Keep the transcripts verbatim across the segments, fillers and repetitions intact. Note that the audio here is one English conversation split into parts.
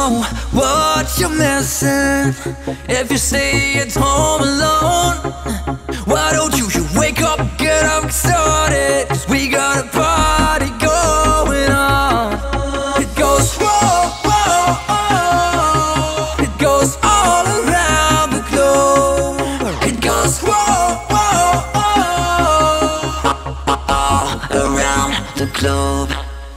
know what you're missing if you stay at home alone. Why don't you, you wake up, get up, get started, 'cause we got a party going on. It goes whoa, whoa, whoa. It goes all around the globe. It goes whoa, whoa, whoa. All around the globe.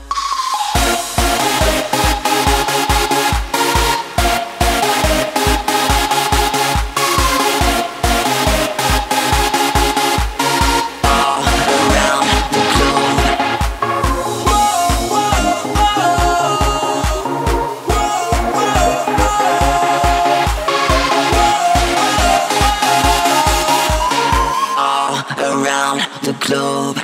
Around the globe.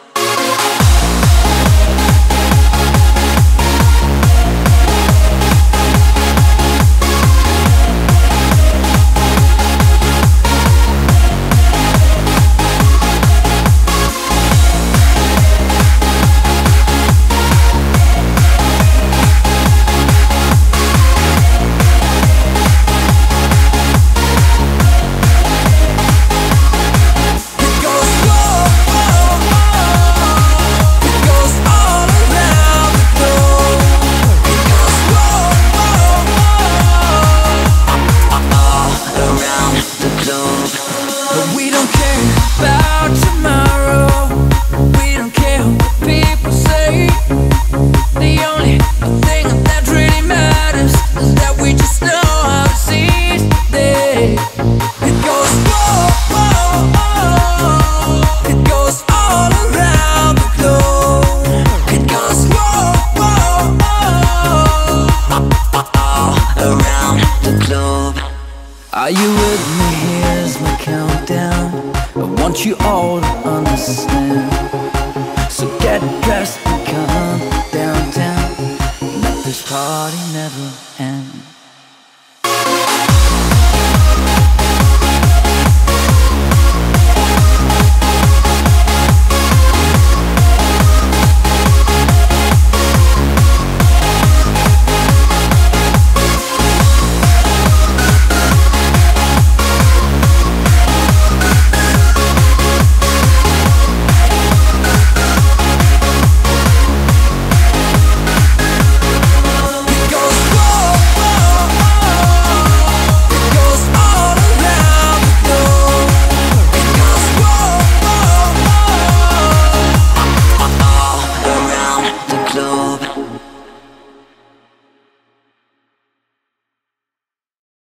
We don't care about tomorrow. We don't care what people say. The only thing that really matters is that we just know how to seize the day. It goes whoa, whoa, whoa. It goes all around the globe. It goes whoa, whoa, whoa. All around the globe. Are you with me? Here's my countdown. I want you all to understand. So get dressed and come downtown. Let this party never end.